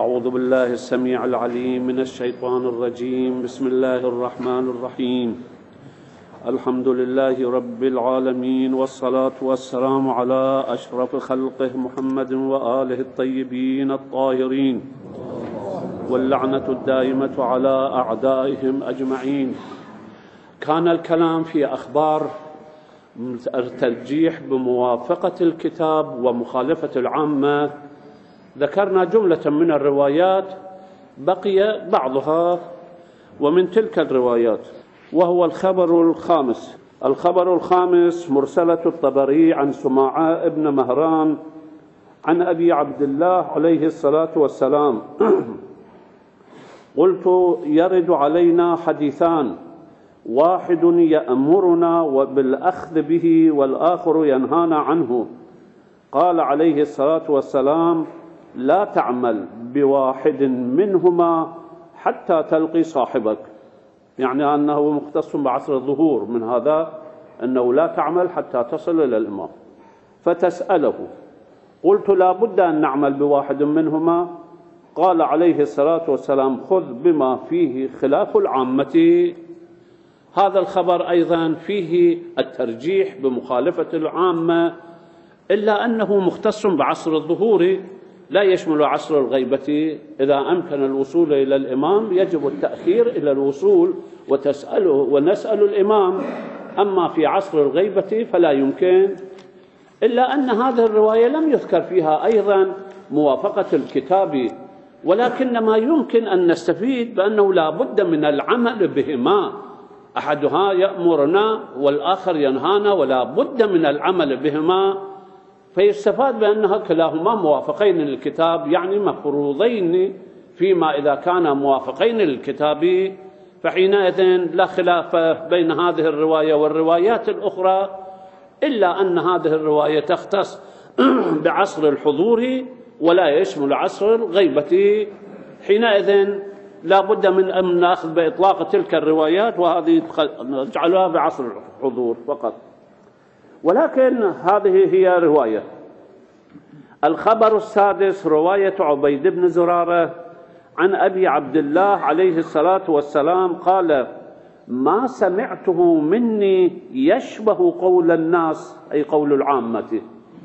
أعوذ بالله السميع العليم من الشيطان الرجيم. بسم الله الرحمن الرحيم. الحمد لله رب العالمين، والصلاة والسلام على أشرف خلقه محمد وآله الطيبين الطاهرين، واللعنة الدائمة على أعدائهم أجمعين. كان الكلام في أخبار الترجيح بموافقة الكتاب ومخالفة العامة. ذكرنا جملة من الروايات، بقي بعضها ومن تلك الروايات، وهو الخبر الخامس مرسلة الطبري عن سماعة ابن مهران عن أبي عبد الله عليه الصلاة والسلام قلت: يرد علينا حديثان، واحد يأمرنا بالأخذ به والآخر ينهانا عنه. قال عليه الصلاة والسلام: لا تعمل بواحد منهما حتى تلقي صاحبك، يعني أنه مختص بعصر الظهور، من هذا أنه لا تعمل حتى تصل إلى الإمام. فتسأله، قلت: لا بد أن نعمل بواحد منهما. قال عليه الصلاة والسلام: خذ بما فيه خلاف العامة. هذا الخبر أيضا فيه الترجيح بمخالفة العامة، إلا أنه مختص بعصر الظهور، لا يشمل عصر الغيبة. إذا أمكن الوصول إلى الإمام يجب التأخير إلى الوصول وتسأله ونسأل الإمام. أما في عصر الغيبة فلا يمكن. إلا أن هذه الرواية لم يذكر فيها أيضا موافقة الكتاب، ولكن ما يمكن أن نستفيد بأنه لا بد من العمل بهما، أحدها يأمرنا والآخر ينهانا، ولا بد من العمل بهما. فيستفاد بأنها كلاهما موافقين للكتاب، يعني مفروضين، فيما إذا كانا موافقين للكتاب فحينئذ لا خلاف بين هذه الرواية والروايات الأخرى، إلا أن هذه الرواية تختص بعصر الحضور ولا يشمل عصر الغيبة. حينئذ لا بد من أن نأخذ بإطلاق تلك الروايات، وهذه نجعلها بعصر الحضور فقط. ولكن هذه هي رواية. الخبر السادس رواية عبيد بن زرارة عن أبي عبد الله عليه الصلاة والسلام قال: ما سمعته مني يشبه قول الناس، أي قول العامة،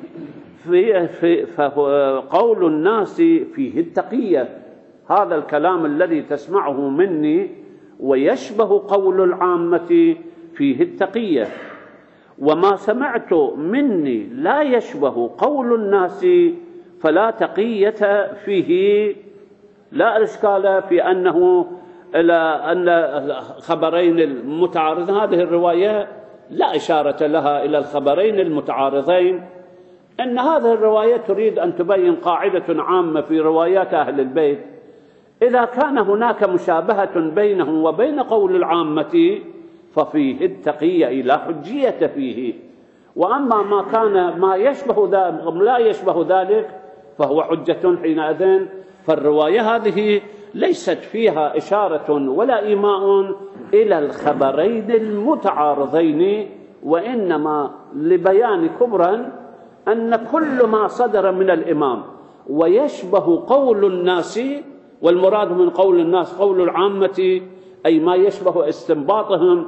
فقول الناس فيه التقية. هذا الكلام الذي تسمعه مني ويشبه قول العامة فيه التقية. وما سمعت مني لا يشبه قول الناس فلا تقية فيه. لا إشكال في أنه أن الخبرين المتعارضين، هذه الرواية لا إشارة لها إلى الخبرين المتعارضين، أن هذه الرواية تريد أن تبين قاعدة عامة في روايات أهل البيت: إذا كان هناك مشابهة بينهم وبين قول العامة ففيه التقية لا حجية فيه. وأما ما كان ما يشبه ذلك لا يشبه ذلك فهو حجة حينئذ. فالرواية هذه ليست فيها إشارة ولا إيماء إلى الخبرين المتعارضين، وإنما لبيان كبرى أن كل ما صدر من الإمام ويشبه قول الناس، والمراد من قول الناس قول العامة، أي ما يشبه استنباطهم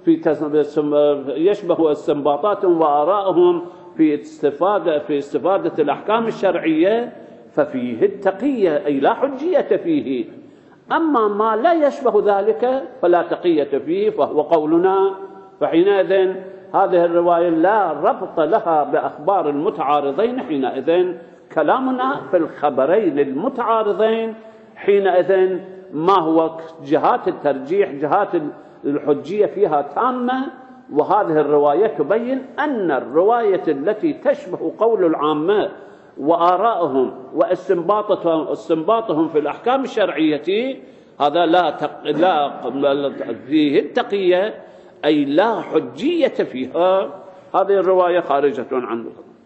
يشبه استنباطاتهم وآرائهم في استفادة الأحكام الشرعية، ففيه التقية أي لا حجية فيه. أما ما لا يشبه ذلك فلا تقية فيه، فهو قولنا. فحينئذ هذه الرواية لا ربط لها بأخبار المتعارضين. حينئذ كلامنا في الخبرين المتعارضين، حينئذ ما هو جهات الترجيح، جهات الحجية فيها تامة. وهذه الرواية تبين أن الرواية التي تشبه قول العامة وآرائهم واستنباطهم في الأحكام الشرعية، هذا لا فيه التقية أي لا حجية فيها. هذه الرواية خارجة عنه.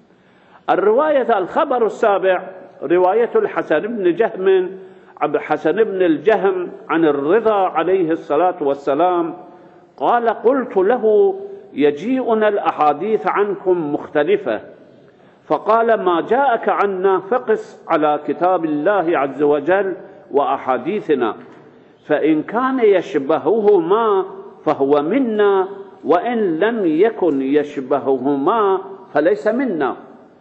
الخبر السابع رواية الحسن بن الجهم عن الرضا عليه الصلاة والسلام قال: قلت له: يجيئنا الأحاديث عنكم مختلفة، فقال: ما جاءك عنا فقس على كتاب الله عز وجل وأحاديثنا، فإن كان يشبههما فهو منا، وإن لم يكن يشبههما فليس منا.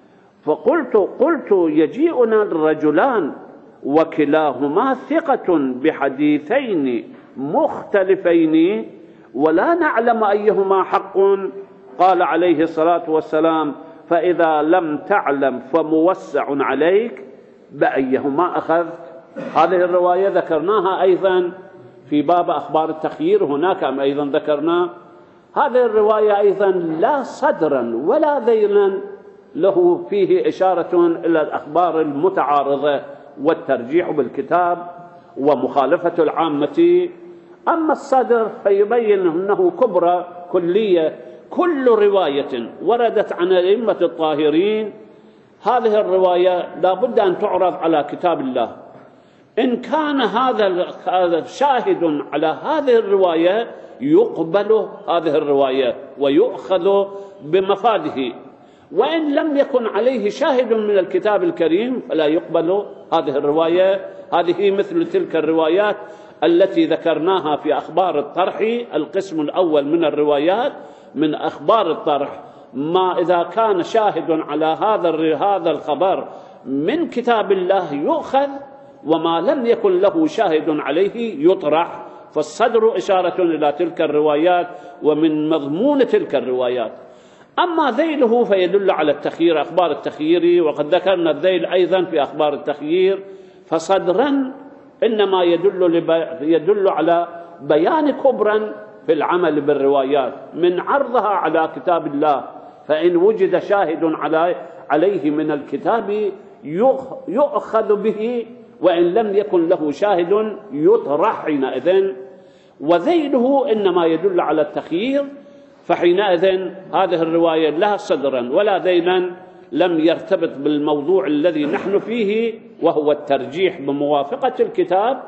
قلت: يجيئنا الرجلان وكلاهما ثقة بحديثين مختلفين ولا نعلم أيهما حق. قال عليه الصلاة والسلام: فإذا لم تعلم فموسع عليك، بأيهما أخذت؟ هذه الرواية ذكرناها أيضا في باب أخبار التخيير، هناك أيضا ذكرنا هذه الرواية أيضا لا صدرا ولا ذيلا له فيه إشارة إلى الأخبار المتعارضة والترجيح بالكتاب ومخالفة العامة. أما الصدر فيبين أنه كبرى كلية، كل رواية وردت عن الأئمة الطاهرين هذه الرواية لا بد أن تعرض على كتاب الله. إن كان هذا شاهد على هذه الرواية يقبل هذه الرواية ويؤخذ بمفاده، وإن لم يكن عليه شاهد من الكتاب الكريم فلا يقبل هذه الرواية. هذه مثل تلك الروايات التي ذكرناها في أخبار الطرح، القسم الأول من الروايات من أخبار الطرح، ما إذا كان شاهد على هذا الخبر من كتاب الله يؤخذ، وما لم يكن له شاهد عليه يطرح. فالصدر إشارة إلى تلك الروايات ومن مضمون تلك الروايات. أما ذيله فيدل على التخيير، أخبار التخيير، وقد ذكرنا الذيل أيضا في أخبار التخيير. فصدرا إنما يدل على بيان كبرا في العمل بالروايات من عرضها على كتاب الله، فإن وجد شاهد عليه من الكتاب يؤخذ به، وإن لم يكن له شاهد يطرح حينئذ. وذيله إنما يدل على التخيير، فحينئذ هذه الرواية لا صدرا ولا ذيلا، لم يرتبط بالموضوع الذي نحن فيه، وهو الترجيح بموافقة الكتاب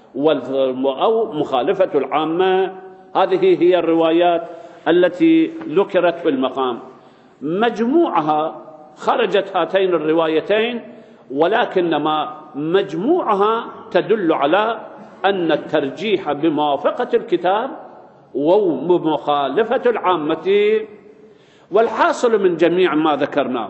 أو مخالفة العامة. هذه هي الروايات التي ذكرت في المقام. مجموعها خرجت هاتين الروايتين، ولكنما مجموعها تدل على أن الترجيح بموافقة الكتاب ومخالفة العامة. والحاصل من جميع ما ذكرناه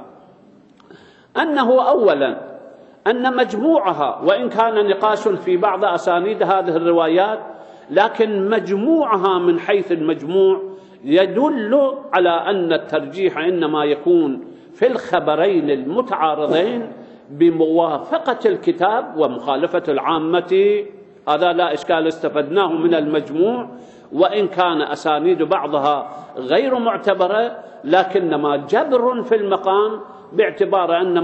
أنه أولا أن مجموعها، وإن كان نقاش في بعض أسانيد هذه الروايات، لكن مجموعها من حيث المجموع يدل على أن الترجيح إنما يكون في الخبرين المتعارضين بموافقة الكتاب ومخالفة العامة. هذا لا إشكال استفدناه من المجموع، وإن كان أسانيد بعضها غير معتبرة، لكنما جبر في المقام باعتبار أن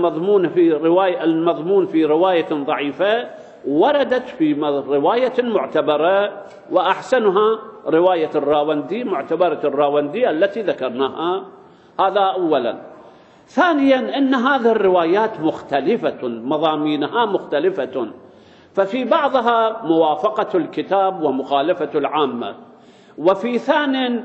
المضمون في رواية ضعيفة وردت في رواية معتبرة، وأحسنها رواية الراوندي، معتبرة الراوندي التي ذكرناها. هذا أولا. ثانيا أن هذه الروايات مختلفة، مضامينها مختلفة، ففي بعضها موافقة الكتاب ومخالفة العامة، وفي ثان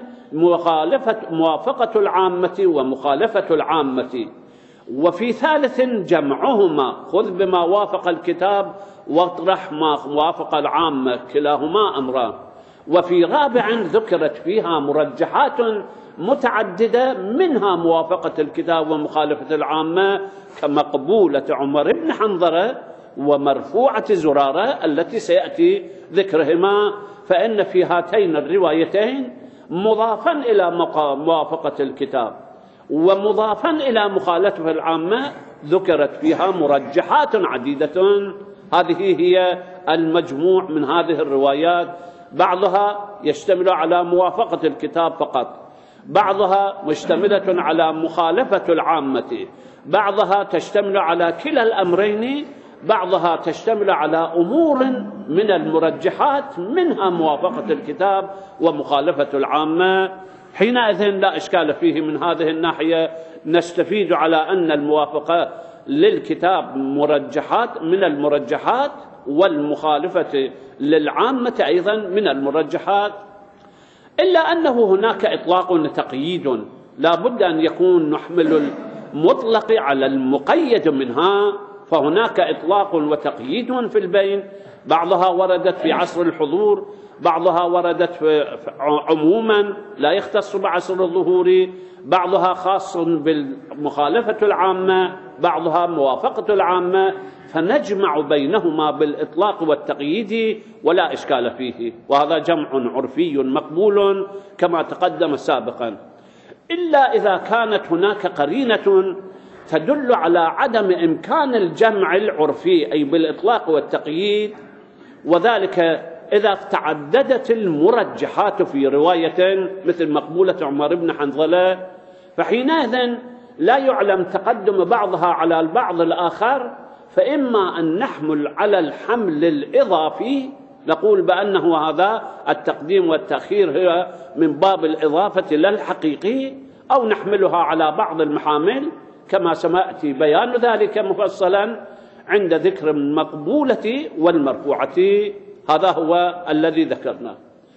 موافقة العامة ومخالفة العامة، وفي ثالث جمعهما، خذ بما وافق الكتاب واطرح ما وافق العامة، كلاهما أمران. وفي رابع ذكرت فيها مرجحات متعددة، منها موافقة الكتاب ومخالفة العامة كمقبولة عمر بن حنظلة ومرفوعة زرارة التي سيأتي ذكرهما. فإن في هاتين الروايتين مضافا إلى موافقة الكتاب ومضافا إلى مخالفة العامة ذكرت فيها مرجحات عديدة. هذه هي المجموع من هذه الروايات، بعضها يشتمل على موافقة الكتاب فقط، بعضها مشتملة على مخالفة العامة، بعضها تشتمل على كلا الأمرين، بعضها تشتمل على أمور من المرجحات منها موافقة الكتاب ومخالفة العامة. حينئذ لا إشكال فيه من هذه الناحية، نستفيد على أن الموافقة للكتاب مرجحات من المرجحات، والمخالفة للعامة أيضا من المرجحات، إلا أنه هناك إطلاق تقييد، لا بد أن يكون نحمل المطلق على المقيد منها، فهناك إطلاق وتقييد في البين، بعضها وردت في عصر الحضور، بعضها وردت عموما لا يختص بعصر الظهور، بعضها خاص بالمخالفة العامة، بعضها موافقة العامة، فنجمع بينهما بالإطلاق والتقييد ولا إشكال فيه، وهذا جمع عرفي مقبول كما تقدم سابقا، إلا إذا كانت هناك قرينة تدل على عدم إمكان الجمع العرفي أي بالإطلاق والتقييد، وذلك إذا تعددت المرجحات في رواية مثل مقبولة عمر بن حنظلة، فحينئذ لا يعلم تقدم بعضها على البعض الآخر، فإما أن نحمل على الحمل الإضافي، نقول بأنه هذا التقديم والتأخير هي من باب الإضافة لا الحقيقي، أو نحملها على بعض المحامل كما سيأتي بيان ذلك مفصلا عند ذكر المقبولة والمرفوعة. هذا هو الذي ذكرناه.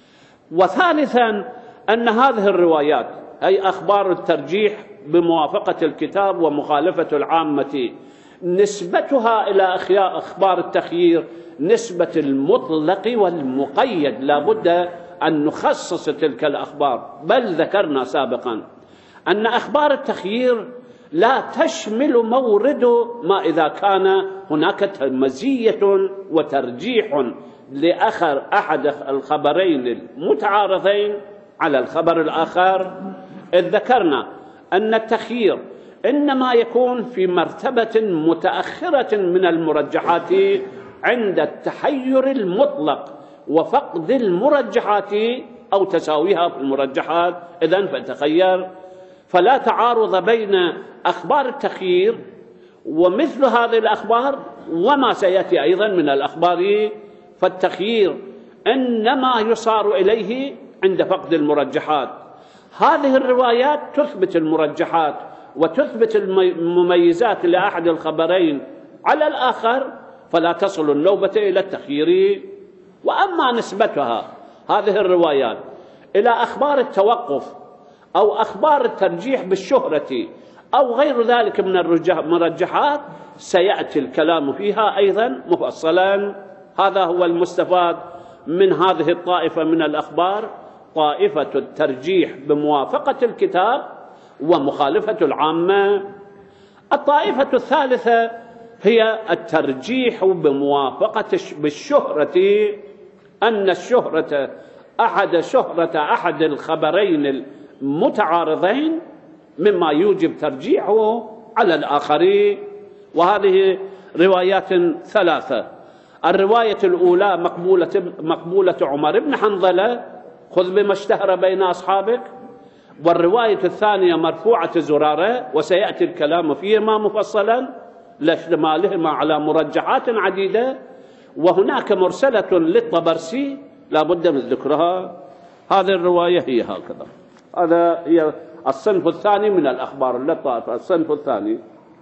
وثالثا أن هذه الروايات أي أخبار الترجيح بموافقة الكتاب ومخالفة العامة نسبتها إلى أخبار التخيير نسبة المطلق والمقيد، لا بد أن نخصص تلك الأخبار، بل ذكرنا سابقا أن أخبار التخيير لا تشمل مورد ما إذا كان هناك مزية وترجيح لآخر أحد الخبرين المتعارضين على الخبر الآخر، إذ ذكرنا أن التخيير إنما يكون في مرتبة متأخرة من المرجحات عند التحير المطلق وفقد المرجحات أو تساويها في المرجحات، إذن فتخير، فلا تعارض بين أخبار التخيير ومثل هذه الأخبار وما سيأتي أيضا من الأخبار، فالتخيير إنما يصار إليه عند فقد المرجحات. هذه الروايات تثبت المرجحات وتثبت المميزات لأحد الخبرين على الآخر، فلا تصل النوبة إلى التخيير. وأما نسبتها هذه الروايات إلى أخبار التوقف أو أخبار الترجيح بالشهرة أو غير ذلك من المرجحات سيأتي الكلام فيها أيضا مفصلا. هذا هو المستفاد من هذه الطائفة من الأخبار، طائفة الترجيح بموافقة الكتاب ومخالفة العامة. الطائفة الثالثة هي الترجيح بموافقة بالشهرة، أن الشهرة أحد الخبرين المتعارضين مما يوجب ترجيحه على الآخرين. وهذه روايات ثلاثة: الرواية الأولى مقبولة عمر بن حنظلة، خذ بما اشتهر بين أصحابك، والرواية الثانية مرفوعة زرارة، وسيأتي الكلام فيهما مفصلا لاشتمالهما على مرجحات عديدة، وهناك مرسلة للطبرسي لا بد من ذكرها. هذه الرواية هي هكذا. هذا هي الصنف الثاني من الأخبار اللطائفة. الصنف الثاني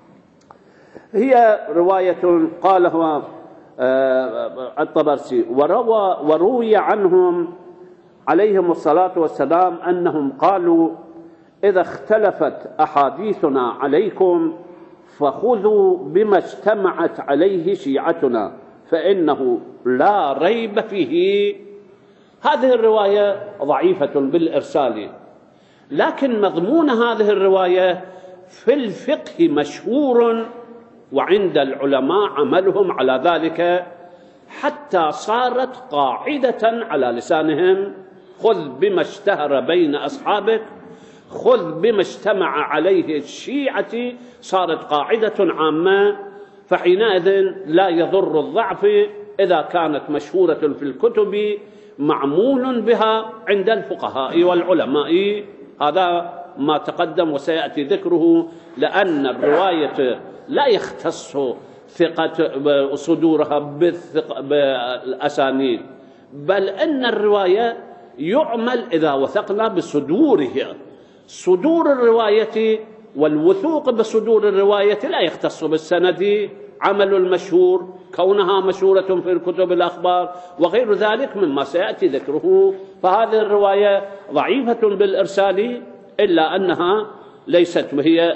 هي رواية قالها الطبرسي: وروي عنهم عليهم الصلاة والسلام أنهم قالوا: إذا اختلفت أحاديثنا عليكم فخذوا بما اجتمعت عليه شيعتنا فإنه لا ريب فيه. هذه الرواية ضعيفة بالإرسال، لكن مضمون هذه الرواية في الفقه مشهور، وعند العلماء عملهم على ذلك حتى صارت قاعدة على لسانهم: خذ بما اشتهر بين أصحابك، خذ بما اجتمع عليه الشيعة، صارت قاعدة عامة. فحينئذ لا يضر الضعف إذا كانت مشهورة في الكتب معمول بها عند الفقهاء والعلماء. هذا ما تقدم وسيأتي ذكره، لأن الرواية لا يختص ثقة صدورها بالأسانيد، بل أن الرواية يعمل إذا وثقنا بصدورها. صدور الرواية والوثوق بصدور الرواية لا يختص بالسند، عمل المشهور كونها مشهورة في الكتب الأخبار وغير ذلك مما سيأتي ذكره. فهذه الرواية ضعيفة بالإرسال، إلا أنها ليست وهي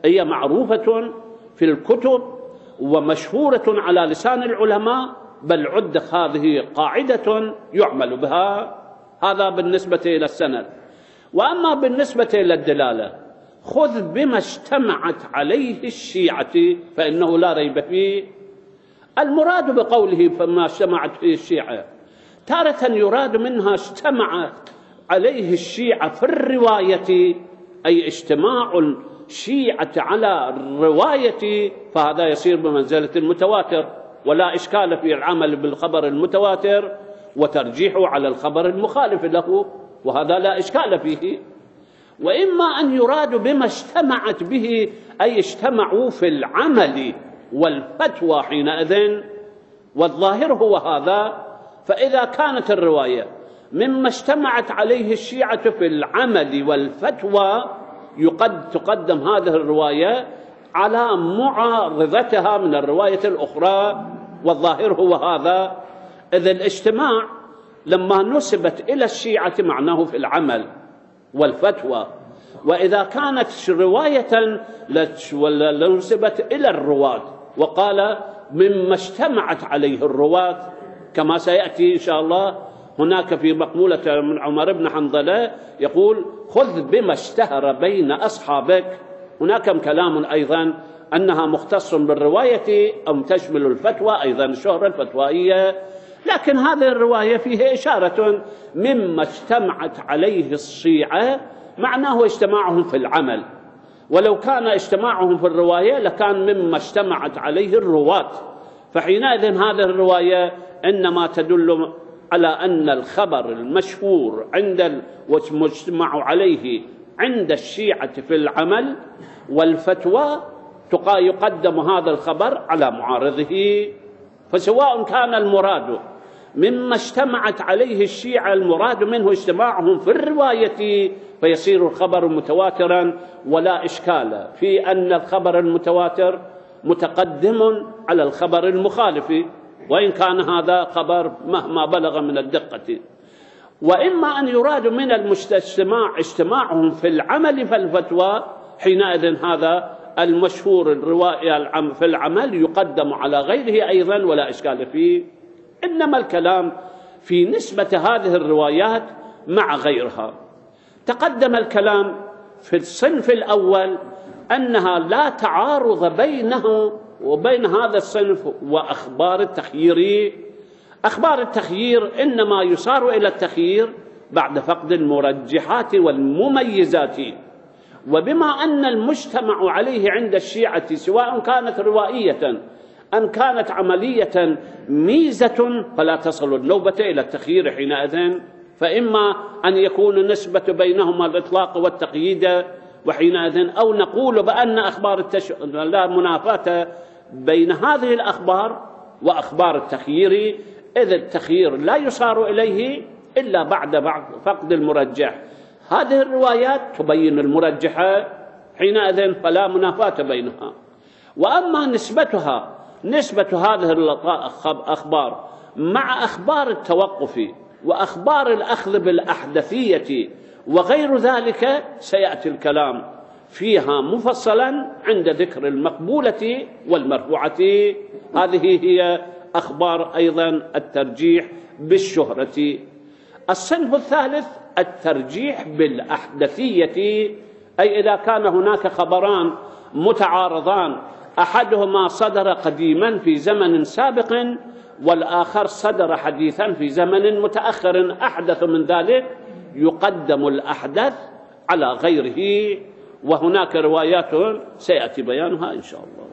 هي معروفة في الكتب ومشهورة على لسان العلماء، بل عد هذه قاعدة يعمل بها. هذا بالنسبة إلى السند. وأما بالنسبة إلى الدلالة، خذ بما اجتمعت عليه الشيعة فإنه لا ريب فيه. المراد بقوله فما اجتمعت فيه الشيعة، تارة يراد منها اجتمع عليه الشيعة في الرواية، أي اجتماع الشيعة على الرواية، فهذا يصير بمنزلة المتواتر، ولا إشكال في العمل بالخبر المتواتر وترجيحه على الخبر المخالف له، وهذا لا إشكال فيه. وإما أن يراد بما اجتمعت به، أي اجتمعوا في العمل والفتوى حينئذ، والظاهر هو هذا. فإذا كانت الرواية مما اجتمعت عليه الشيعة في العمل والفتوى، تقدم هذه الرواية على معارضتها من الرواية الأخرى، والظاهر هو هذا. إذ الاجتماع لما نسبت إلى الشيعة معناه في العمل والفتوى، وإذا كانت رواية نسبت إلى الرواة وقال مما اجتمعت عليه الرواة، كما سيأتي إن شاء الله. هناك في مقولة من عمر بن حنظلة يقول خذ بما اشتهر بين أصحابك. هناك كلام أيضا أنها مختص بالرواية أو تشمل الفتوى، أيضا الشهرة الفتوائية، لكن هذه الرواية فيها إشارة مما اجتمعت عليه الشيعة، معناه اجتماعهم في العمل، ولو كان اجتماعهم في الرواية لكان مما اجتمعت عليه الرواة. فحينئذ هذه الرواية إنما تدل على أن الخبر المشهور عند والمجتمع عليه عند الشيعة في العمل والفتوى يقدم هذا الخبر على معارضه. فسواء كان المراد مما اجتمعت عليه الشيعة المراد منه اجتماعهم في الرواية، فيصير الخبر متواترا، ولا إشكال في أن الخبر المتواتر متقدم على الخبر المخالف، وإن كان هذا خبر مهما بلغ من الدقة. وإما أن يراد من اجتماعهم في العمل فالفتوى، حينئذ هذا المشهور الرواية في العمل يقدم على غيره أيضا، ولا إشكال فيه. إنما الكلام في نسبة هذه الروايات مع غيرها. تقدم الكلام في الصنف الأول أنها لا تعارض بينه وبين هذا الصنف وأخبار التخيير. أخبار التخيير إنما يصار إلى التخيير بعد فقد المرجحات والمميزات، وبما أن المجتمع عليه عند الشيعة سواء كانت روائية أم كانت عملية ميزة، فلا تصل النوبة إلى التخيير حينئذ. فإما أن يكون نسبة بينهما الإطلاق والتقييد، وحينئذ أو نقول بأن أخبار لا منافاة بين هذه الأخبار وأخبار التخيير، إذ التخيير لا يصار إليه إلا بعد فقد المرجح. هذه الروايات تبين المرجحة، حينئذ فلا منافاة بينها. وأما نسبة هذه الأخبار مع أخبار التوقف وأخبار الأخذ بالأحدثية وغير ذلك، سيأتي الكلام فيها مفصلا عند ذكر المقبولة والمرفوعة. هذه هي أخبار أيضا الترجيح بالشهرة. الصنف الثالث الترجيح بالأحدثية، أي إذا كان هناك خبران متعارضان، أحدهما صدر قديما في زمن سابق والآخر صدر حديثا في زمن متأخر أحدث من ذلك، يقدم الأحدث على غيره. وهناك روايات سيأتي بيانها إن شاء الله.